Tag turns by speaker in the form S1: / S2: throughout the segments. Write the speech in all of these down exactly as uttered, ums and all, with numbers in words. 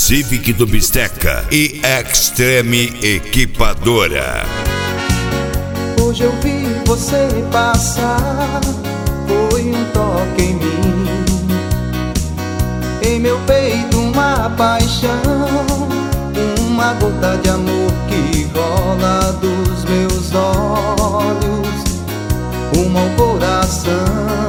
S1: Civic do Bisteca e Extreme Equipadora.
S2: Hoje eu vi você passar, foi um toque em mim, em meu peito uma paixão, uma gota de amor que rola dos meus olhos, rumo ao coração.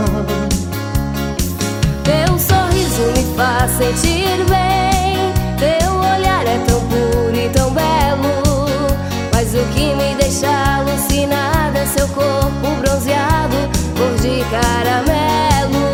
S3: Teu sorriso me faz sentir bem, teu olhar é tão puro e tão belo, mas o que me deixa alucinada é seu corpo bronzeado, cor de caramelo.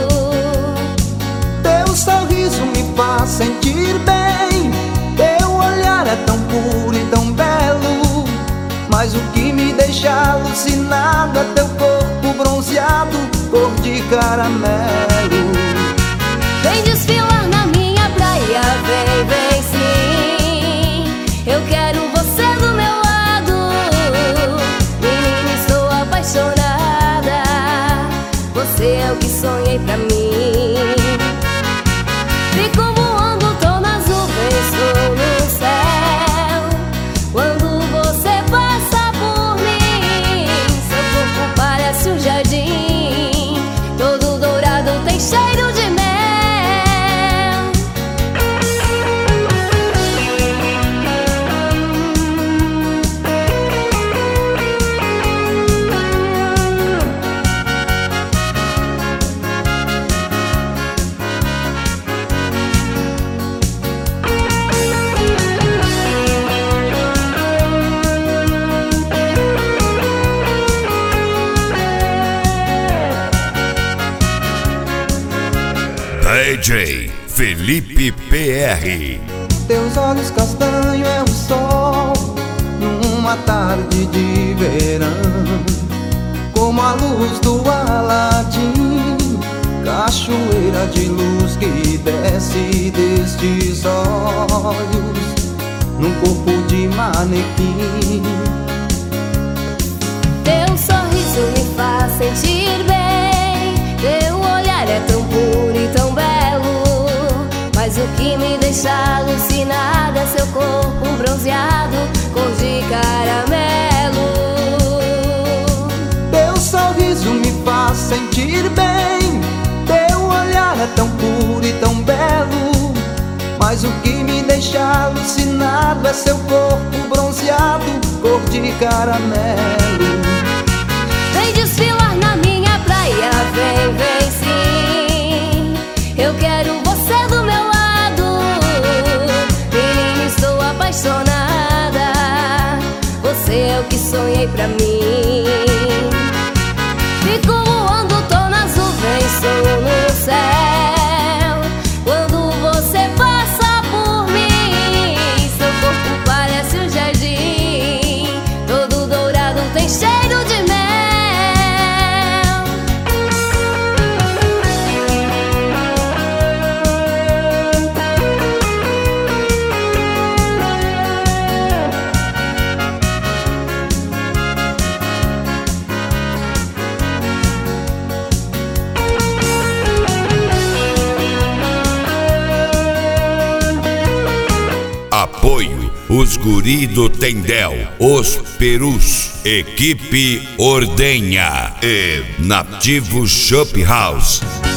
S2: Teu sorriso me faz sentir bem, teu olhar é tão puro e tão belo, mas o que me deixa alucinado é teu corpo bronzeado, cor de caramelo.
S3: Vem desfilar na minha praia, vem, vem sim, eu quero você do meu lado. Menina, estou apaixonada, você é o que sonhei pra mim. Fico voando, tô nas nuvens, tô no céu, quando você passa por mim. Seu corpo parece um jardim, todo dourado, tem cheiro de mel.
S1: D J Felipe P R.
S2: Teus olhos castanhos é o sol numa tarde de verão, como a luz do Aladim, cachoeira de luz que desce destes olhos num corpo de manequim.
S3: Teu sorriso me faz sentir bem, teu olhar é tão puro e tão belo, mas o que me deixa alucinada é seu corpo bronzeado, cor de caramelo.
S2: Teu sorriso me faz sentir bem, teu olhar é tão puro e tão belo, mas o que me deixa alucinado é seu corpo bronzeado, cor de caramelo.
S3: Vem desfilar na minha praia, vem, vem sim, eu quero você do meu lado. Menina, estou apaixonada, você é o que sonhei pra mim. Fico voando, tô nas nuvens, sou no céu, quando você passa por mim. Seu corpo parece um jardim, todo dourado, tem cheiro de mel.
S1: Apoio os guri do Tendel, os Perus, Equipe Ordenha e Nativo Shop House.